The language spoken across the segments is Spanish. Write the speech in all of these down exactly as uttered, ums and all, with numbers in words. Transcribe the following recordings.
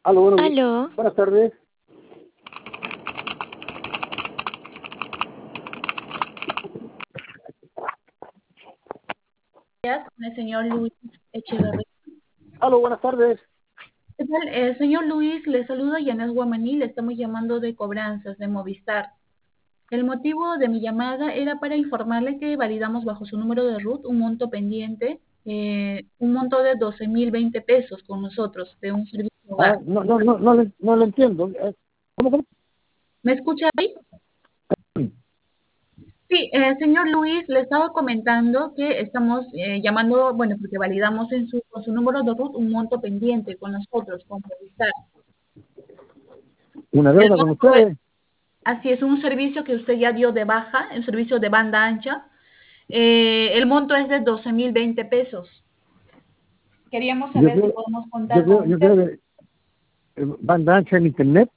Aló, bueno, Aló. buenas tardes. Con el señor Luis Echeverría. Aló, buenas tardes. ¿Qué tal? Eh, señor Luis, le saluda Yanes Guamaní, le estamos llamando de cobranzas de Movistar. El motivo de mi llamada era para informarle que validamos bajo su número de RUT un monto pendiente, eh, un monto de doce mil veinte pesos con nosotros, de un servicio Ah, hogar. no, no, no, no, le- no lo entiendo. Eh, ¿Cómo, cómo? ¿Me escucha ahí? Sí, eh, señor Luis, le estaba comentando que estamos eh, llamando, bueno, porque validamos en su, con su número de RUT un monto pendiente con nosotros, con Movistar. ¿Una El deuda con monto es, ustedes? así es, un servicio que usted ya dio de baja, el servicio de banda ancha. Eh, el monto es de doce mil veinte pesos. Queríamos Yo saber si creo, podemos yo contar creo, con yo usted. creo que eh, banda ancha en internet,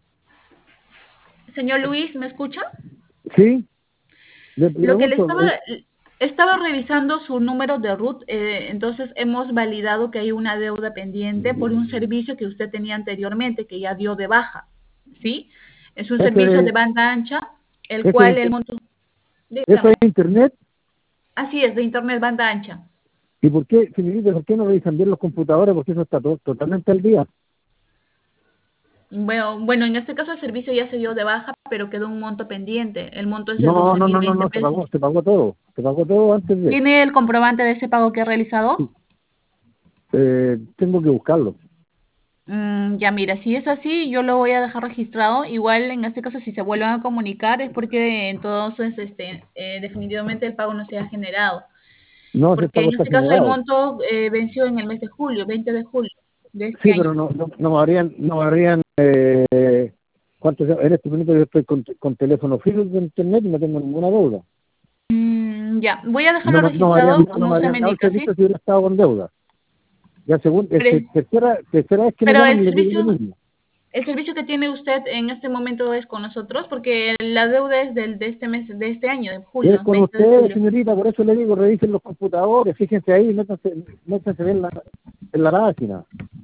Señor Luis, ¿me escucha? sí. Le Lo que le pregunto, estaba, eh, estaba revisando su número de RUT, eh, entonces hemos validado que hay una deuda pendiente por un servicio que usted tenía anteriormente, que ya dio de baja, ¿sí? Es un servicio de ese, banda ancha, el ese, cual el inter- monto, eso es dígame, internet. así es, de internet banda ancha. ¿Y por qué, señorita, por qué no revisan bien los computadores? Porque eso está to- totalmente al día. Bueno, bueno, en este caso el servicio ya se dio de baja, pero quedó un monto pendiente. El monto es de No, doce no, mil no, no, veinte no, se pesos. pagó, se pagó todo. Se pagó todo antes de. ¿Tiene el comprobante de ese pago que ha realizado? Eh, tengo que buscarlo. Mm, ya mira, si es así, yo lo voy a dejar registrado. Igual en este caso, si se vuelven a comunicar, es porque entonces este, eh, definitivamente el pago no se ha generado. No, ese Porque pago en está este caso el generado. monto eh, venció en el mes de julio, veinte de julio de este Sí, año. pero no, no, no me habrían, no me habrían, eh, ¿cuánto se- en este momento yo estoy con, con teléfono fijo de internet y no tengo ninguna deuda. Mm, ya, voy a No, dejarlo me- no me habrían, registrado no como me usted habrían me dado el indica, ¿sí? servicio si hubiera estado con deuda. Ya según, este, Pero, tercera, tercera vez que me pero llaman y el les digo lo servicio, mismo. el servicio que tiene usted en este momento es con nosotros, porque la deuda es del, de este mes, de este año, de Es julio, con veinte de ustedes, julio. señorita, por eso le digo, revisen los computadores, fíjense ahí, métanse, métanse en la, en la página.